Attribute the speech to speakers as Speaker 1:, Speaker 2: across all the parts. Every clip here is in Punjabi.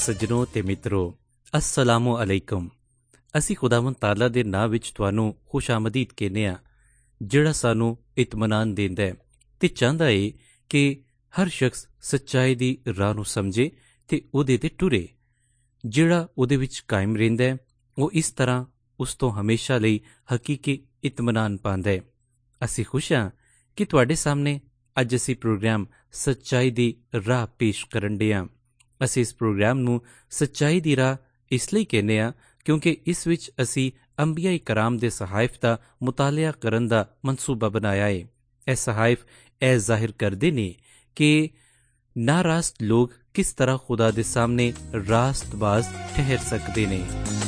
Speaker 1: सज्जनों ते मित्रों, अस्सलामु अलैकुम। असी खुदावंद ताला दे नां विच तुहानूं खुश आमदीद कहने आ, जिहड़ा सानूं इत्मीनान देंदा है ते चाहता है कि हर शख्स सच्चाई दी राह नूं समझे ते उहदे ते टुरे। जिहड़ा उहदे विच कायम रहिंदा है, वो इस तरह उस तो हमेशा लई हकीकी इत्मीनान पांदा है। असी खुश हां कि तुहाडे सामने अज असी प्रोग्राम सच्चाई दी राह पेश करन दे हां। ਅਸੀਂ ਇਸ ਪ੍ਰੋਗਰਾਮ ਨੂੰ ਸੱਚਾਈ ਦੀ ਰਾਹ ਇਸ ਲਈ ਕਹਿੰਦੇ ਹਾਂ ਕਿਉਂਕਿ ਇਸ ਵਿੱਚ ਅਸੀਂ ਅੰਬੀਆ ਕਰਾਮ ਦੇ ਸਹਾਇਫ ਦਾ ਮੁਤਾਲਿਆ ਕਰਨ ਦਾ ਮਨਸੂਬਾ ਬਣਾਇਆ ਹੈ। ਇਹ ਸਹਾਇਫ ਇਹ ਜ਼ਾਹਿਰ ਕਰਦੇ ਨੇ ਕਿ ਨਾਰਾਸਤ ਲੋਕ ਕਿਸ ਤਰ੍ਹਾਂ ਖੁਦਾ ਦੇ ਸਾਹਮਣੇ ਰਾਸਤਬਾਜ਼ ਠਹਿਰ ਸਕਦੇ ਨੇ।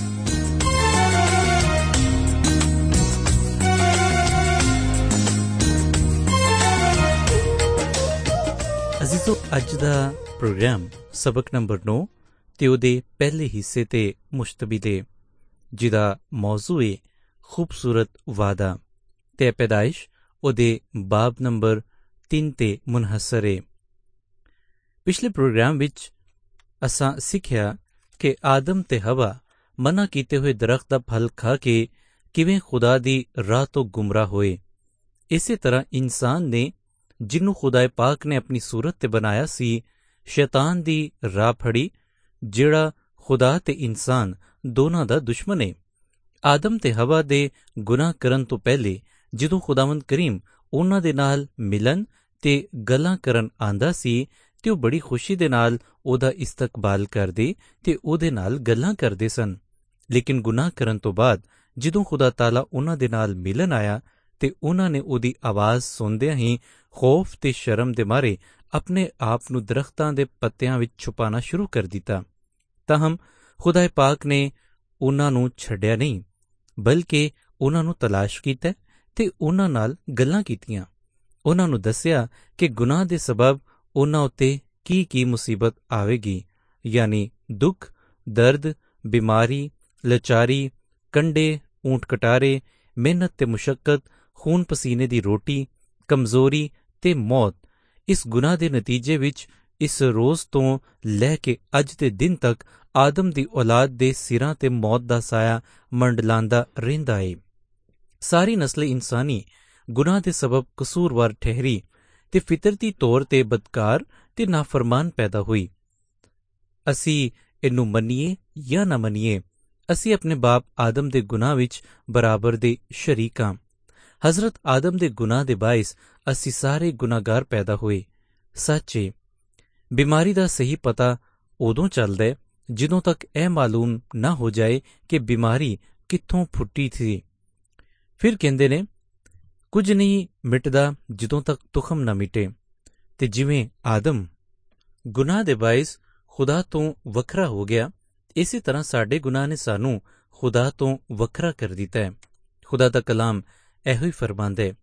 Speaker 1: ਅਜ਼ੀਜ਼ੋ, ਅੱਜ ਦਾ ਪ੍ਰੋਗਰਾਮ ਸਬਕ ਨੰਬਰ 9 ਤੇ ਉਹਦੇ ਪਹਿਲੇ ਹਿੱਸੇ ਤੇ ਮੁਸ਼ਤਮਿਲ ਹੈ, ਜਿਹਦਾ ਮੌਜ਼ੂ ਹੈ ਖੂਬਸੂਰਤ ਵਾਦਾ ਤੇ ਪੈਦਾਇਸ਼ ਉਹਦੇ ਬਾਬ ਨੰਬਰ 3 ਤੇ ਮੁਨਹਸਰ ਹੈ। ਪਿਛਲੇ ਪ੍ਰੋਗਰਾਮ ਵਿੱਚ ਅਸਾਂ ਸਿੱਖਿਆ ਕਿ ਆਦਮ ਤੇ ਹਵਾ ਮਨਾ ਕੀਤੇ ਹੋਏ ਦਰਖਤ ਦਾ ਫਲ ਖਾ ਕੇ ਕਿਵੇਂ ਖੁਦਾ ਦੀ ਰਾਹ ਤੋਂ ਗੁੰਮਰਾਹ ਹੋਏ। ਇਸੇ ਤਰ੍ਹਾਂ ਇਨਸਾਨ ਨੇ, ਜਿਹਨੂੰ ਖੁਦਾ ਪਾਕ ਨੇ ਆਪਣੀ ਸੂਰਤ ਤੇ ਬਣਾਇਆ ਸੀ, ਸ਼ੈਤਾਨ ਦੀ ਰਾਹ ਫੜੀ, ਜਿਹੜਾ ਖੁਦਾ ਤੇ ਇਨਸਾਨ ਦੋਨਾਂ ਦਾ ਦੁਸ਼ਮਣ ਹੈ। ਆਦਮ ਤੇ ਹਵਾ ਦੇ ਗੁਨਾਹ ਕਰਨ ਤੋਂ ਪਹਿਲੇ ਜਦੋਂ ਖੁਦਾਵੰਦ ਕਰੀਮ ਉਹਨਾਂ ਦੇ ਨਾਲ ਮਿਲਣ ਤੇ ਗੱਲਾਂ ਕਰਨ ਆਂਦਾ ਸੀ ਤੇ ਉਹ ਬੜੀ ਖੁਸ਼ੀ ਦੇ ਨਾਲ ਉਹਦਾ ਇਸਤਕਬਾਲ ਕਰਦੇ ਤੇ ਉਹਦੇ ਨਾਲ ਗੱਲਾਂ ਕਰਦੇ ਸਨ। ਲੇਕਿਨ ਗੁਨਾਹ ਕਰਨ ਤੋਂ ਬਾਅਦ ਜਦੋਂ ਖੁਦਾ ਤਾਲਾ ਉਹਨਾਂ ਦੇ ਨਾਲ ਮਿਲਣ ਆਇਆ ਤੇ ਉਹਨਾਂ ਨੇ ਉਹਦੀ ਆਵਾਜ਼ ਸੁਣਦਿਆਂ ਹੀ ਖੌਫ ਤੇ ਸ਼ਰਮ ਦੇ ਮਾਰੇ ਆਪਣੇ ਆਪ ਨੂੰ ਦਰਖਤਾਂ ਦੇ ਪੱਤਿਆਂ ਵਿੱਚ ਛੁਪਾਉਣਾ ਸ਼ੁਰੂ ਕਰ ਦਿੱਤਾ। ਤਾਹਮ ਖੁਦਾ ਪਾਕ ਨੇ ਉਹਨਾਂ ਨੂੰ ਛੱਡਿਆ ਨਹੀਂ, ਬਲਕਿ ਉਹਨਾਂ ਨੂੰ ਤਲਾਸ਼ ਕੀਤਾ ਤੇ ਉਹਨਾਂ ਨਾਲ ਗੱਲਾਂ ਕੀਤੀਆਂ। ਉਹਨਾਂ ਨੂੰ ਦੱਸਿਆ ਕਿ ਗੁਨਾਹ ਦੇ ਸਬਬ ਉਹਨਾਂ ਉੱਤੇ ਕੀ ਮੁਸੀਬਤ ਆਵੇਗੀ, ਯਾਨੀ ਦੁੱਖ, ਦਰਦ, ਬਿਮਾਰੀ, ਲਾਚਾਰੀ, ਕੰਡੇ, ਊਂਟ ਕਟਾਰੇ, ਮਿਹਨਤ ਤੇ ਮੁਸ਼ੱਕਤ, ਖੂਨ ਪਸੀਨੇ ਦੀ ਰੋਟੀ, ਕਮਜ਼ੋਰੀ ਤੇ ਮੌਤ। ਇਸ ਗੁਨਾਹ ਦੇ ਨਤੀਜੇ ਵਿੱਚ ਇਸ ਰੋਜ਼ ਤੋਂ ਲੈ ਕੇ ਅੱਜ ਦੇ ਦਿਨ ਤੱਕ ਆਦਮ ਦੀ ਔਲਾਦ ਦੇ ਸਿਰਾਂ ਤੇ ਮੌਤ ਦਾ ਸਾਇਆ ਮੰਡਲਾਂਦਾ ਰਹਿੰਦਾ ਏ। ਸਾਰੀ ਨਸਲ ਇਨਸਾਨੀ ਗੁਨਾਹ ਦੇ ਸਬਬ ਕਸੂਰਵਾਰ ਠਹਿਰੀ ਤੇ ਫਿਤਰਤੀ ਤੌਰ ਤੇ ਬਦਕਾਰ ਤੇ ਨਾਫਰਮਾਨ ਪੈਦਾ ਹੋਈ। ਅਸੀਂ ਇਹਨੂੰ ਮੰਨੀਏ ਜਾਂ ਨਾ ਮੰਨੀਏ, ਅਸੀਂ ਆਪਣੇ ਬਾਪ ਆਦਮ ਦੇ ਗੁਨਾਹ ਵਿੱਚ ਬਰਾਬਰ ਦੇ ਸ਼ਰੀਕ ਹਾਂ। ਹਜ਼ਰਤ ਆਦਮ ਦੇ ਗੁਨਾਹ ਦੇ ਬਾਇਸ ਅਸੀਂ ਸਾਰੇ ਗੁਨਾਹਗਾਰ ਪੈਦਾ ਹੋਏ। ਸੱਚ ਏ, ਬਿਮਾਰੀ ਦਾ ਸਹੀ ਪਤਾ ਉਦੋਂ ਚੱਲਦਾ ਜਦੋਂ ਤੱਕ ਇਹ ਮਾਲੂਮ ਨਾ ਹੋ ਜਾਏ ਕਿ ਬਿਮਾਰੀ ਕਿੱਥੋਂ ਫੁੱਟੀ ਸੀ। ਫਿਰ ਕਹਿੰਦੇ ਨੇ, ਕੁਝ ਨਹੀਂ ਮਿਟਦਾ ਜਦੋਂ ਤੱਕ ਤੁਖਮ ਨਾ ਮਿਟੇ। ਤੇ ਜਿਵੇਂ ਆਦਮ ਗੁਨਾਹ ਦੇ ਬਾਇਸ ਖੁਦਾ ਤੋਂ ਵੱਖਰਾ ਹੋ ਗਿਆ, ਇਸੇ ਤਰ੍ਹਾਂ ਸਾਡੇ ਗੁਨਾਹ ਨੇ ਸਾਨੂੰ ਖੁਦਾ ਤੋਂ ਵੱਖਰਾ ਕਰ ਦਿੱਤਾ ਹੈ। ਖੁਦਾ ਦਾ ਕਲਾਮ ਇਹੋ ਹੀ ਫਰਮਾਂਦਾ ਹੈ,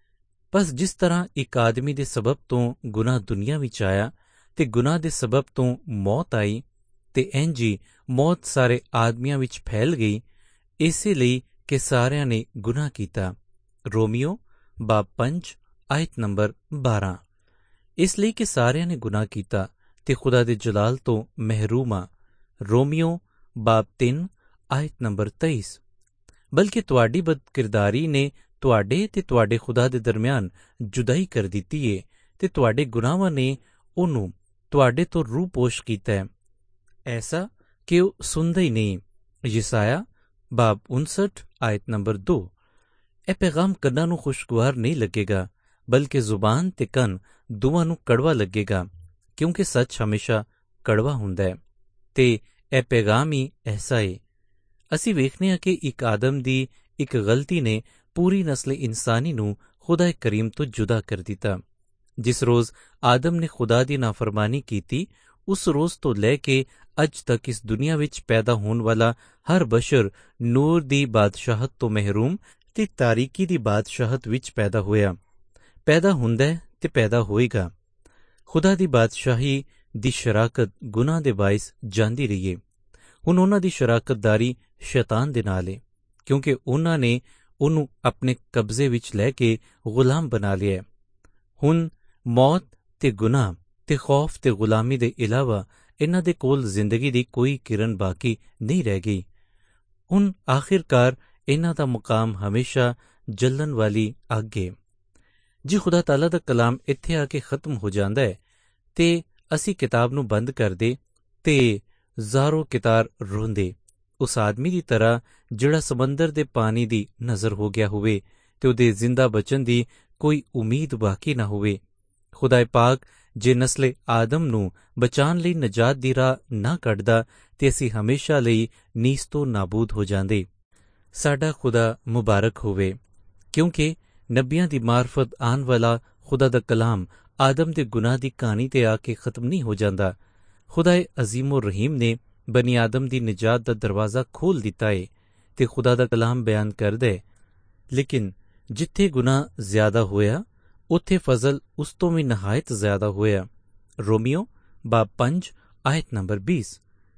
Speaker 1: ਬਸ ਜਿਸ ਤਰ੍ਹਾਂ ਇੱਕ ਆਦਮੀ ਦੇ ਸਬਬ ਤੋਂ ਗੁਨਾਹ ਦੁਨੀਆ ਵਿੱਚ ਆਇਆ ਤੇ ਗੁਨਾਹ ਦੇ ਸਬਬ ਤੋਂ ਮੌਤ ਆਈ ਤੇ ਇੰਝ ਹੀ ਮੌਤ ਸਾਰੇ ਆਦਮੀਆਂ ਵਿੱਚ ਫੈਲ ਗਈ, ਇਸੇ ਲਈ ਕਿ ਸਾਰਿਆਂ ਨੇ ਗੁਨਾਹ ਕੀਤਾ। ਰੋਮੀਓ ਬਾਬ 5 ਆਇਤ ਨੰਬਰ 12। ਇਸ ਲਈ ਕਿ ਸਾਰਿਆਂ ਨੇ ਗੁਨਾਹ ਕੀਤਾ ਤੇ ਖੁਦਾ ਦੇ ਜਲਾਲ ਤੋਂ ਮਹਿਰੂਮ ਆ। ਰੋਮੀਓ ਬਾਬ 3 ਆਇਤ ਨੰਬਰ 23। ਬਲਕਿ ਤੁਹਾਡੀ ਬਦਕਿਰਦਾਰੀ ਨੇ ਤੁਹਾਡੇ ਤੇ ਤੁਹਾਡੇ ਖੁਦਾ ਦੇ ਦਰਮਿਆਨ ਜੁਦਾਈ ਕਰ ਦਿੱਤੀ ਏ ਤੇ ਤੁਹਾਡੇ ਗੁਨਾਹਾਂ ਨੇ ਉਹਨੂੰ ਤੁਹਾਡੇ ਤੋਂ ਰੂਪੋਸ਼ ਕੀਤਾ ਹੈ, ਐਸਾ ਕਿ ਉਹ ਸੁਣਦਾ ਹੀ ਨਹੀਂ। ਯਸਾਇਆ ਬਾਬ 59 ਆਇਤ ਨੰਬਰ 2। ਇਹ ਪੈਗਾਮ ਕੰਨਾਂ ਨੂੰ ਖੁਸ਼ਗਵਾਰ ਨਹੀਂ ਲੱਗੇਗਾ, ਬਲਕਿ ਜ਼ੁਬਾਨ ਤੇ ਕੰਨ ਦੋਵਾਂ ਨੂੰ ਕੜਵਾ ਲੱਗੇਗਾ, ਕਿਉਂਕਿ ਸੱਚ ਹਮੇਸ਼ਾ ਕੜਵਾ ਹੁੰਦਾ ਹੈ ਤੇ ਇਹ ਪੈਗਾਮ ਹੀ ਐਸਾ ਏ। ਅਸੀਂ ਵੇਖਦੇ ਹਾਂ ਕਿ ਇੱਕ ਆਦਮ ਦੀ ਇੱਕ ਗਲਤੀ ਨੇ ਪੂਰੀ ਨਸਲ ਇਨਸਾਨੀ ਨੂੰ ਖੁਦਾ ਕਰੀਮ ਤੋਂ ਜੁਦਾ ਕਰ ਦਿੱਤਾ। ਜਿਸ ਰੋਜ਼ ਆਦਮ ਨੇ ਖੁਦਾ ਦੀ ਨਾਫਰਮਾਨੀ ਕੀਤੀ, ਉਸ ਰੋਜ਼ ਤੋਂ ਲੈ ਕੇ ਅੱਜ ਤੱਕ ਇਸ ਦੁਨੀਆ ਵਿੱਚ ਪੈਦਾ ਹੋਣ ਵਾਲਾ ਹਰ ਬਸ਼ਰ ਨੂਰ ਦੀ ਬਾਦਸ਼ਾਹਤ ਤੋਂ ਮਹਿਰੂਮ ਤੇ ਤਾਰੀਕੀ ਦੀ ਬਾਦਸ਼ਾਹਤ ਵਿੱਚ ਪੈਦਾ ਹੋਇਆ, ਪੈਦਾ ਹੁੰਦਾ ਹੈ ਤੇ ਪੈਦਾ ਹੋਏਗਾ। ਖੁਦਾ ਦੀ ਬਾਦਸ਼ਾਹੀ ਦੀ ਸ਼ਰਾਕਤ ਗੁਨਾਹ ਦੇ ਬਾਇਸ ਜਾਂਦੀ ਰਹੀ ਹੈ। ਹੁਣ ਉਹਨਾਂ ਦੀ ਸ਼ਰਾਕਤਦਾਰੀ ਸ਼ੈਤਾਨ ਦੇ ਨਾਲ ਹੈ, ਕਿਉਂਕਿ ਉਹਨਾਂ ਨੇ ਉਹਨੂੰ ਆਪਣੇ ਕਬਜ਼ੇ ਵਿੱਚ ਲੈ ਕੇ ਗੁਲਾਮ ਬਣਾ ਲਿਆ ਹੈ। ਹੁਣ ਮੌਤ ਤੇ ਗੁਨਾਹ ਤੇ ਖੌਫ ਤੇ ਗੁਲਾਮੀ ਦੇ ਇਲਾਵਾ ਇਹਨਾਂ ਦੇ ਕੋਲ ਜ਼ਿੰਦਗੀ ਦੀ ਕੋਈ ਕਿਰਨ ਬਾਕੀ ਨਹੀਂ ਰਹਿ ਗਈ। ਹੁਣ ਆਖਿਰਕਾਰ ਇਹਨਾਂ ਦਾ ਮੁਕਾਮ ਹਮੇਸ਼ਾ ਜਲਣ ਵਾਲੀ ਅੱਗ ਏ। ਜੇ ਖੁਦਾ ਤਾਲਾ ਦਾ ਕਲਾਮ ਇੱਥੇ ਆ ਕੇ ਖਤਮ ਹੋ ਜਾਂਦਾ ਹੈ ਤੇ ਅਸੀਂ ਕਿਤਾਬ ਨੂੰ ਬੰਦ ਕਰਦੇ ਤੇ ਜ਼ਾਰੋ ਕਿਤਾਰ ਰੋਂਦੇ, ਉਸ ਆਦਮੀ ਦੀ ਤਰ੍ਹਾਂ ਜਿਹੜਾ ਸਮੁੰਦਰ ਦੇ ਪਾਣੀ ਦੀ ਨਜ਼ਰ ਹੋ ਗਿਆ ਹੋਵੇ ਤੇ ਉਹਦੇ ਜ਼ਿੰਦਾ ਬਚਣ ਦੀ ਕੋਈ ਉਮੀਦ ਬਾਕੀ ਨਾ ਹੋਵੇ। ਖੁਦਾ ਪਾਕ ਜੇ ਨਸਲੇ ਆਦਮ ਨੂੰ ਬਚਾਉਣ ਲਈ ਨਜਾਤ ਦੀ ਰਾਹ ਨਾ ਕੱਢਦਾ ਤੇ ਅਸੀਂ ਹਮੇਸ਼ਾ ਲਈ ਨੀਸ ਤੋਂ ਨਾਬੂਦ ਹੋ ਜਾਂਦੇ। ਸਾਡਾ ਖੁਦਾ ਮੁਬਾਰਕ ਹੋਵੇ, ਕਿਉਂਕਿ ਨਬੀਆਂ ਦੀ ਮਾਰਫਤ ਆਉਣ ਵਾਲਾ ਖੁਦਾ ਦਾ ਕਲਾਮ ਆਦਮ ਦੇ ਗੁਨਾਹ ਦੀ ਕਹਾਣੀ ਤੇ ਆ ਕੇ ਖਤਮ ਨਹੀਂ ਹੋ ਜਾਂਦਾ। ਖੁਦਾ ਅਜ਼ੀਮੋ ਰਹੀਮ ਨੇ ਬਨੀ ਆਦਮ ਦੀ ਨਿਜਾਤ ਦਾ ਦਰਵਾਜ਼ਾ ਖੋਲ੍ਹ ਦਿੱਤਾ ਏ ਤੇ ਖੁਦਾ ਦਾ ਕਲਾਮ ਬਿਆਨ ਕਰਦਾ ਹੈ, ਲੇਕਿਨ ਜਿੱਥੇ ਗੁਨਾਹ ਜ਼ਿਆਦਾ ਹੋਇਆ ਉੱਥੇ ਫਜ਼ਲ ਉਸ ਤੋਂ ਵੀ ਨਹਾਇਤ ਜ਼ਿਆਦਾ ਹੋਇਆ। ਰੋਮੀਓ ਬਾਬ 5 ਆਇਤ ਨੰਬਰ 20।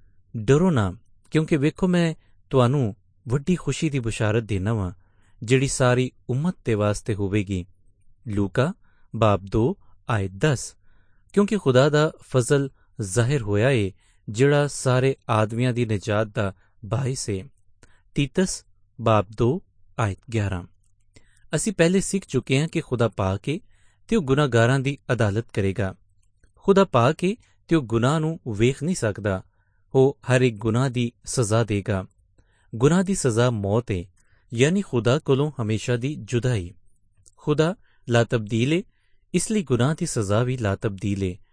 Speaker 1: ਡਰੋ ਨਾ, ਕਿਉਂਕਿ ਵੇਖੋ ਮੈਂ ਤੁਹਾਨੂੰ ਵੱਡੀ ਖੁਸ਼ੀ ਦੀ ਬਸ਼ਾਰਤ ਦੇਣਾ ਵਾਂ ਜਿਹੜੀ ਸਾਰੀ ਉਮਤ ਦੇ ਵਾਸਤੇ ਹੋਵੇਗੀ। ਲੂਕਾ ਬਾਬ 2 ਆਇਤ 10। ਕਿਉਂਕਿ ਖੁਦਾ ਦਾ ਫਜ਼ਲ ਜ਼ਾਹਿਰ ਹੋਇਆ ਏ ਜਿਹੜਾ ਸਾਰੇ ਆਦਮੀਆਂ ਦੀ ਨਿਜਾਤ ਦਾ ਬਾਇਸ ਏ। ਤੀਤਸ ਬਾਬ 2 ਆਇਤ 11। ਅਸੀਂ ਪਹਿਲੇ ਸਿੱਖ ਚੁੱਕੇ ਹਾਂ ਕਿ ਖੁਦਾ ਪਾਕ ਏ ਤੇ ਉਹ ਗੁਨਾਹਗਾਰਾਂ ਦੀ ਅਦਾਲਤ ਕਰੇਗਾ। ਖੁਦਾ ਪਾਕ ਏ ਤੇ ਉਹ ਗੁਨਾਹ ਨੂੰ ਵੇਖ ਨਹੀਂ ਸਕਦਾ। ਉਹ ਹਰ ਇੱਕ ਗੁਨਾਹ ਦੀ ਸਜ਼ਾ ਦੇਗਾ। ਗੁਨਾਹ ਦੀ ਸਜ਼ਾ ਮੌਤ ਏ, ਯਾਨੀ ਖੁਦਾ ਕੋਲੋਂ ਹਮੇਸ਼ਾ ਦੀ ਜੁਦਾਈ। ਖੁਦਾ ਲਾ ਤਬਦੀਲ ਏ, ਇਸ ਲਈ ਗੁਨਾਹ ਦੀ ਸਜ਼ਾ ਵੀ ਲਾ ਤਬਦੀਲ ਏ।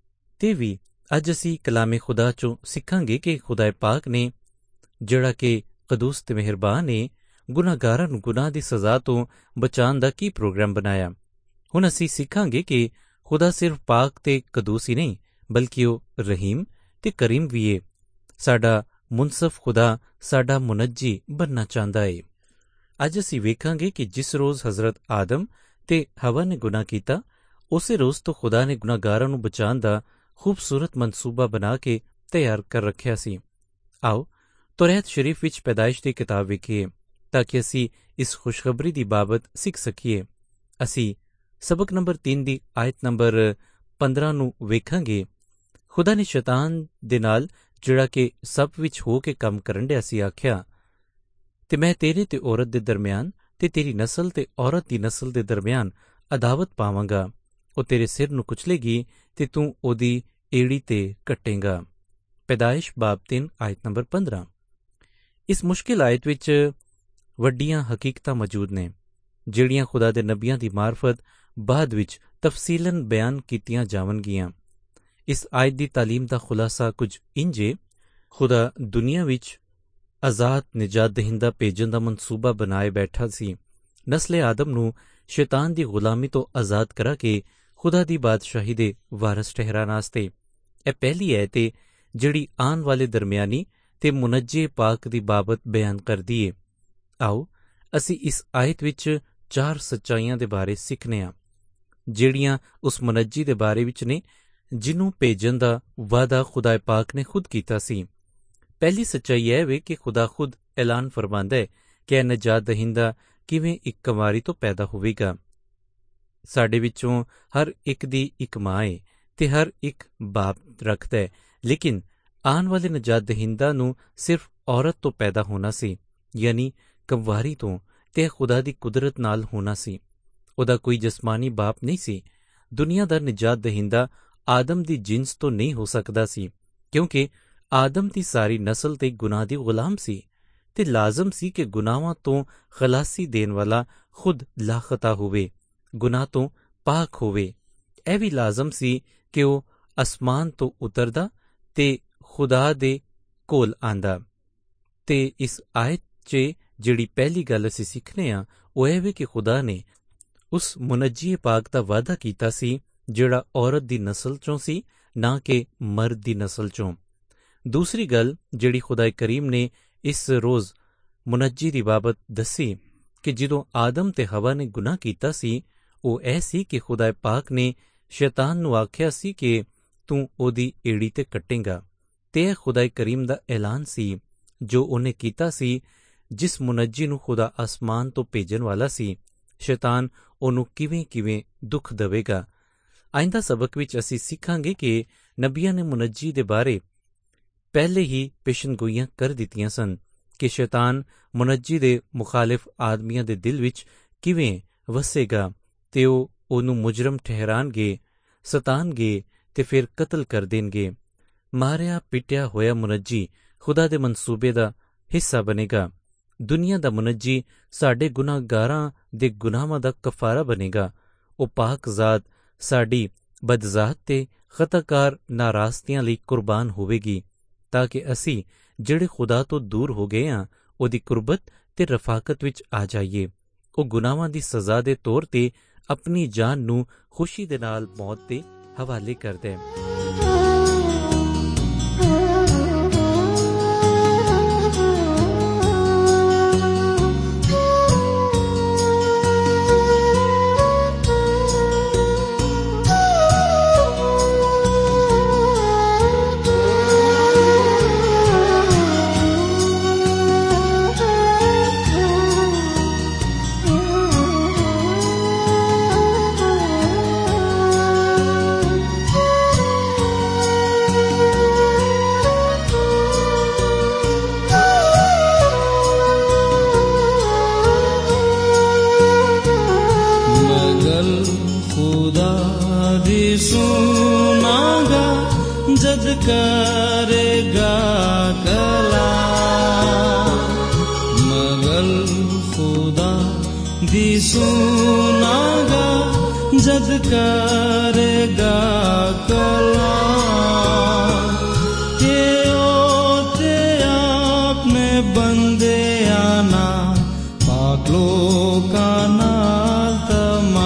Speaker 1: ਤੇ ਵੀ ਅੱਜ ਅਸੀਂ ਕਲਾਮੇ ਖੁਦਾ ਚੋਂ ਸਿੱਖਾਂਗੇ ਕਿ ਖੁਦਾ ਪਾਕ ਨੇ, ਜਿਹੜਾ ਕਿ ਕਦੂਸ ਤੇ ਮਿਹਰਬਾਨ ਏ, ਗੁਨਾਹਗਾਰਾਂ ਨੂੰ ਗੁਨਾਹ ਦੀ ਸਜ਼ਾ ਤੋਂ ਬਚਾਉਣ ਦਾ ਕੀ ਪ੍ਰੋਗਰਾਮ ਬਣਾਇਆ। ਹੁਣ ਅਸੀਂ ਸਿੱਖਾਂਗੇ ਕਿ ਖੁਦਾ ਸਿਰਫ ਪਾਕ ਤੇ ਕਦੂਸ ਹੀ ਨਹੀਂ, ਬਲਕਿ ਉਹ ਰਹੀਮ ਤੇ ਕਰੀਮ ਵੀ ਏ। ਸਾਡਾ ਮੁਨਸਫ ਖੁਦਾ ਸਾਡਾ ਮੁਨੱਜੀ ਬਣਨਾ ਚਾਹੁੰਦਾ ਏ। ਅੱਜ ਅਸੀਂ ਵੇਖਾਂਗੇ ਕਿ ਜਿਸ ਰੋਜ਼ ਹਜ਼ਰਤ ਆਦਮ ਤੇ ਹਵਾ ਨੇ ਗੁਨਾਹ ਕੀਤਾ, ਉਸੇ ਰੋਜ਼ ਤੋਂ ਖੁਦਾ ਨੇ ਗੁਨਾਹਗਾਰਾਂ ਨੂੰ ਬਚਾਉਣ ਦਾ ਖੂਬਸੂਰਤ ਮਨਸੂਬਾ ਬਣਾ ਕੇ ਤਿਆਰ ਕਰ ਰੱਖਿਆ ਸੀ। ਆਓ ਤੋਰੈਤ ਸ਼ਰੀਫ ਵਿੱਚ ਪੈਦਾਇਸ਼ ਦੀ ਕਿਤਾਬ ਵੇਖੀਏ ਤਾਂ ਕਿ ਅਸੀਂ ਇਸ ਖੁਸ਼ਖਬਰੀ ਦੀ ਬਾਬਤ ਸਿੱਖ ਸਕੀਏ। ਅਸੀਂ ਸਬਕ ਨੰਬਰ 3 ਦੀ ਆਇਤ ਨੰਬਰ 15 ਨੂੰ ਵੇਖਾਂਗੇ। ਖੁਦਾ ਨੇ ਸ਼ੈਤਾਨ ਦੇ ਨਾਲ, ਜਿਹੜਾ ਕਿ ਸਭ ਵਿੱਚ ਹੋ ਕੇ ਕੰਮ ਕਰਨ ਡਿਆ ਸੀ, ਆਖਿਆ, ਤੇ ਮੈਂ ਤੇਰੇ ਤੇ ਔਰਤ ਦੇ ਦਰਮਿਆਨ ਤੇ ਤੇਰੀ ਨਸਲ ਤੇ ਔਰਤ ਦੀ ਨਸਲ ਦੇ ਦਰਮਿਆਨ ਅਦਾਵਤ ਪਾਵਾਂਗਾ। ਉਹ ਤੇਰੇ ਸਿਰ ਨੂੰ ਕੁਚਲੇਗੀ ਤੇ ਤੂੰ ਉਹਦੀ ਏੜੀ ਤੇ ਕੱਟੇਗਾ। ਪੈਦਾਇਸ਼ ਬਾਬ 3 ਆਇਤ ਨੰਬਰ 15। ਇਸ ਮੁਸ਼ਕਿਲ ਆਇਤ ਵਿੱਚ ਵੱਡੀਆਂ ਹਕੀਕਤਾਂ ਮੌਜੂਦ ਨੇ ਜਿਹੜੀਆਂ ਖੁਦਾ ਦੇ ਨਬੀਆਂ ਦੀ ਮਾਰਫਤ ਬਾਅਦ ਵਿੱਚ ਤਫਸੀਲਨ ਬਿਆਨ ਕੀਤੀਆਂ ਜਾਵਣਗੀਆਂ। ਇਸ ਆਇਤ ਦੀ ਤਾਲੀਮ ਦਾ ਖੁਲਾਸਾ ਕੁਝ ਇੰਜ ਏ, ਖੁਦਾ ਦੁਨੀਆ ਵਿੱਚ ਆਜ਼ਾਦ ਨਿਜਾਤ ਦਹਿੰਦਾ ਭੇਜਣ ਦਾ ਮਨਸੂਬਾ ਬਣਾਏ ਬੈਠਾ ਸੀ, ਨਸਲੇ ਆਦਮ ਨੂੰ ਸ਼ੈਤਾਨ ਦੀ ਗੁਲਾਮੀ ਤੋਂ ਆਜ਼ਾਦ ਕਰਾ ਕੇ ਖੁਦਾ ਦੀ ਬਾਦਸ਼ਾਹੀ ਦੇ ਵਾਰਸ ਠਹਿਰਾਉਣ ਵਾਸਤੇ। ਇਹ ਪਹਿਲੀ ਆਇਤ ਏ ਜਿਹੜੀ ਆਉਣ ਵਾਲੇ ਦਰਮਿਆਨੀ ਤੇ ਮੁਨੱਜੇ ਪਾਕ ਦੀ ਬਾਬਤ ਬਿਆਨ ਕਰਦੀ ਏ। ਆਓ ਅਸੀਂ ਇਸ ਆਇਤ ਵਿੱਚ 4 ਸੱਚਾਈਆਂ ਦੇ ਬਾਰੇ ਸਿੱਖਨੇ ਹਾਂ ਜਿਹੜੀਆਂ ਉਸ ਮੁਨੱਜੀ ਦੇ ਬਾਰੇ ਵਿੱਚ ਨੇ ਜਿਹਨੂੰ ਭੇਜਣ ਦਾ ਵਾਅਦਾ ਖੁਦਾ ਪਾਕ ਨੇ ਖੁਦ ਕੀਤਾ ਸੀ। ਪਹਿਲੀ ਸੱਚਾਈ ਇਹ ਵੇ ਕਿ ਖੁਦਾ ਖੁਦ ਐਲਾਨ ਫਰਮਾਂਦਾ ਹੈ ਕਿ ਇਹ ਨਜਾਤ ਦਹਿੰਦਾ ਕਿਵੇਂ ਇੱਕ ਕੁਮਾਰੀ ਤੋਂ ਪੈਦਾ ਹੋਵੇਗਾ। ਸਾਡੇ ਵਿੱਚੋਂ ਹਰ ਇੱਕ ਦੀ ਇੱਕ ਮਾਂ ਏ ਤੇ ਹਰ ਇੱਕ ਬਾਪ ਰੱਖਦਾ ਹੈ, ਲੇਕਿਨ ਆਉਣ ਵਾਲੇ ਨਜਾਤ ਦਹਿੰਦਾ ਨੂੰ ਸਿਰਫ ਔਰਤ ਤੋਂ ਪੈਦਾ ਹੋਣਾ ਸੀ, ਯਾਨੀ ਕੁਮਾਰੀ ਤੋਂ, ਤੇ ਖੁਦਾ ਦੀ ਕੁਦਰਤ ਨਾਲ ਹੋਣਾ ਸੀ। ਉਹਦਾ ਕੋਈ ਜਿਸਮਾਨੀ ਬਾਪ ਨਹੀਂ ਸੀ। ਦੁਨੀਆ ਦਾ ਨਜਾਤ ਦਹਿੰਦਾ ਆਦਮ ਦੀ ਜਿਨਸ ਤੋਂ ਨਹੀਂ ਹੋ ਸਕਦਾ ਸੀ, ਕਿਉਂਕਿ ਆਦਮ ਦੀ ਸਾਰੀ ਨਸਲ ਤੇ ਗੁਨਾਹ ਦੀ ਗੁਲਾਮ ਸੀ ਤੇ ਲਾਜ਼ਮ ਸੀ ਕਿ ਗੁਨਾਹਾਂ ਤੋਂ ਖਲਾਸੀ ਦੇਣ ਵਾਲਾ ਖੁਦ ਲਾਖਤਾ ਹੋਵੇ, ਗੁਨਾਹ ਤੋਂ ਪਾਕ ਹੋਵੇ। ਇਹ ਵੀ ਲਾਜ਼ਮ ਸੀ ਕਿ ਉਹ ਅਸਮਾਨ ਤੋਂ ਉਤਰਦਾ ਤੇ ਖੁਦਾ ਦੇ ਕੋਲ ਆਂਦਾ। ਤੇ ਇਸ ਆਇਤ 'ਚ ਜਿਹੜੀ ਪਹਿਲੀ ਗੱਲ ਅਸੀਂ ਸਿੱਖਨੇ ਹਾਂ ਉਹ ਇਹ ਵੀ ਕਿ ਖੁਦਾ ਨੇ ਉਸ ਮੁਨੱਜੀ ਪਾਕ ਦਾ ਵਾਅਦਾ ਕੀਤਾ ਸੀ ਜਿਹੜਾ ਔਰਤ ਦੀ ਨਸਲ ਚੋਂ ਸੀ, ਨਾ ਕਿ ਮਰਦ ਦੀ ਨਸਲ ਚੋਂ। ਦੂਸਰੀ ਗੱਲ ਜਿਹੜੀ ਖੁਦਾ ਕਰੀਮ ਨੇ ਇਸ ਰੋਜ਼ ਮੁਨੱਜੀ ਦੀ ਬਾਬਤ ਦੱਸੀ ਕਿ ਜਦੋਂ ਆਦਮ ਤੇ ਹਵਾ ਨੇ ਗੁਨਾਹ ਕੀਤਾ ਸੀ, ਉਹ ਇਹ ਸੀ ਕਿ ਖੁਦਾ ਪਾਕ ਨੇ ਸ਼ੈਤਾਨ ਨੂੰ ਆਖਿਆ ਸੀ ਕਿ ਤੂੰ ਉਹਦੀ ਏੜੀ ਤੇ ਕੱਟੇਗਾ। ਤੇ ਇਹ ਖੁਦਾ ਕਰੀਮ ਦਾ ਐਲਾਨ ਸੀ ਜੋ ਉਹਨੇ ਕੀਤਾ ਸੀ। ਜਿਸ ਮੁਨੱਜੀ ਨੂੰ ਖੁਦਾ ਆਸਮਾਨ ਤੋਂ ਭੇਜਣ ਵਾਲਾ ਸੀ, ਸ਼ੈਤਾਨ ਉਹਨੂੰ ਕਿਵੇਂ ਕਿਵੇਂ ਦੁੱਖ ਦੇਵੇਗਾ। ਆਇੰਦਾ ਸਬਕ ਵਿੱਚ ਅਸੀਂ ਸਿੱਖਾਂਗੇ ਕਿ ਨਬੀਆਂ ਨੇ ਮੁਨੱਜੀ ਦੇ ਬਾਰੇ ਪਹਿਲੇ ਹੀ ਪੇਸ਼ਨਗੋਈਆਂ ਕਰ ਦਿੱਤੀਆਂ ਸਨ ਕਿ ਸ਼ੈਤਾਨ ਮੁਨੱਜੀ ਦੇ ਮੁਖਾਲਿਫ ਆਦਮੀਆਂ ਦੇ ਦਿਲ ਵਿੱਚ ਕਿਵੇਂ ਵਸੇਗਾ ਤੇ ਉਹ ਉਹਨੂੰ ਮੁਜਰਮ ਠਹਿਰਾਣਗੇ, ਸਤਾਣਗੇ ਤੇ ਫਿਰ ਕਤਲ ਕਰ ਦੇਣਗੇ। ਮਾਰਿਆ ਪਿੱਟਿਆ ਹੋਇਆ ਮੁਨੱਜੀ ਖੁਦਾ ਦੇ ਮਨਸੂਬੇ ਦਾ ਹਿੱਸਾ ਬਣੇਗਾ। ਦੁਨੀਆ ਦਾ ਮੁਨੱਜੀ ਸਾਡੇ ਗੁਨਾਹਗਾਰਾਂ ਦੇ ਗੁਨਾਹਾਂ ਦਾ ਕਫਾਰਾ ਬਣੇਗਾ। ਉਹ ਪਾਕ ਜ਼ਾਤ ਸਾਡੀ ਬਦਜ਼ਾਤ ਤੇ ਖਤਾਕਾਰ ਨਾਰਾਜ਼ਗੀਆਂ ਲਈ ਕੁਰਬਾਨ ਹੋਵੇਗੀ ਤਾਂ ਕਿ ਅਸੀਂ ਜਿਹੜੇ ਖੁਦਾ ਤੋਂ ਦੂਰ ਹੋ ਗਏ ਹਾਂ ਉਹਦੀ ਕੁਰਬਤ ਤੇ ਰਫਾਕਤ ਵਿੱਚ ਆ ਜਾਈਏ। ਉਹ ਗੁਨਾਹਾਂ ਦੀ ਸਜ਼ਾ ਦੇ ਤੌਰ ਤੇ ਆਪਣੀ ਜਾਨ ਨੂੰ ਖੁਸ਼ੀ ਦੇ ਨਾਲ ਮੌਤ ਦੇ ਹਵਾਲੇ ਕਰਦਾ ਹੈ।
Speaker 2: जद करेगा कला मगर खुदा दी सुनागा जद करेगा कला के ओते आपने बंदे आना पागलो का नाल तमा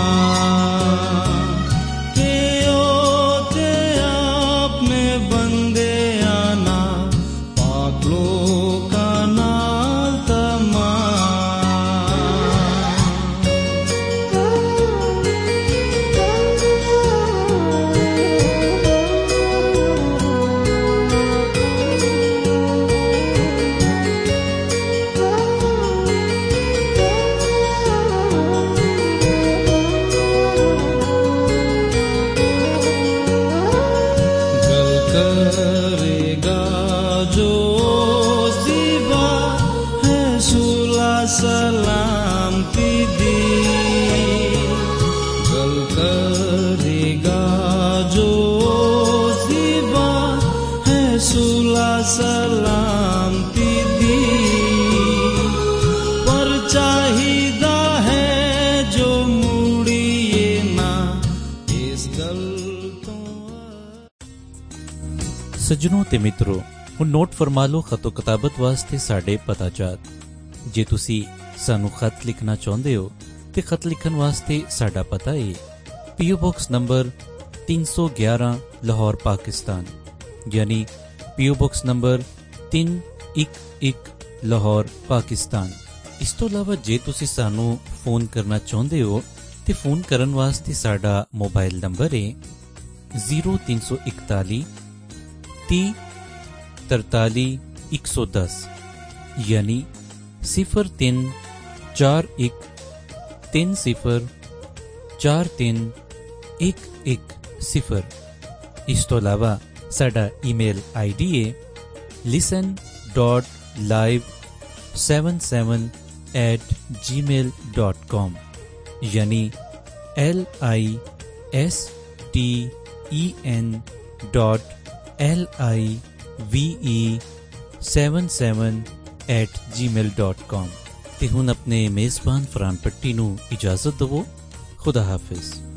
Speaker 1: ਸੱਜਣੋ ਤੇ ਮਿੱਤਰੋ, ਹੁਣ ਨੋਟ ਫਰਮਾ ਲਓ ਖਤੋ ਕਿਤਾਬਤ ਵਾਸਤੇ ਸਾਡੇ ਪਤਾਜਾਤ। ਜੇ ਤੁਸੀਂ ਸਾਨੂੰ ਖਤ ਲਿਖਣਾ ਚਾਹੁੰਦੇ ਹੋ ਤੇ ਖਤ ਲਿਖਣ ਵਾਸਤੇ ਸਾਡਾ ਪਤਾ ਹੈ ਪੀਓ ਬਾਕਸ ਨੰਬਰ 311 ਲਾਹੌਰ ਪਾਕਿਸਤਾਨ, ਯਾਨੀ ਪੀਓ ਬਾਕਸ ਨੰਬਰ 311 ਲਾਹੌਰ ਪਾਕਿਸਤਾਨ। ਇਸ ਤੋਂ ਇਲਾਵਾ ਜੇ ਤੁਸੀਂ ਸਾਨੂੰ ਫੋਨ ਕਰਨਾ ਚਾਹੁੰਦੇ ਹੋ ਤੇ ਫੋਨ ਕਰਨ ਵਾਸਤੇ ਸਾਡਾ ਮੋਬਾਈਲ ਨੰਬਰ ਹੈ 0341 30 43 110, ਯਾਨੀ 0341 30 43 110। ਇਸ ਤੋਂ ਇਲਾਵਾ ਸਾਡਾ ਈਮੇਲ ਆਈਡੀ ਹੈ listen.live77@gmail.com, ਯਾਨੀ LISTENLIVE77@gmail.com। ਤੇ ਹੁਣ ਆਪਣੇ ਮੇਜ਼ਬਾਨ ਫਰਹਾਨ ਪੱਟੀ ਨੂੰ ਇਜਾਜ਼ਤ ਦਵੋ। ਖੁਦਾ ਹਾਫਿਜ਼।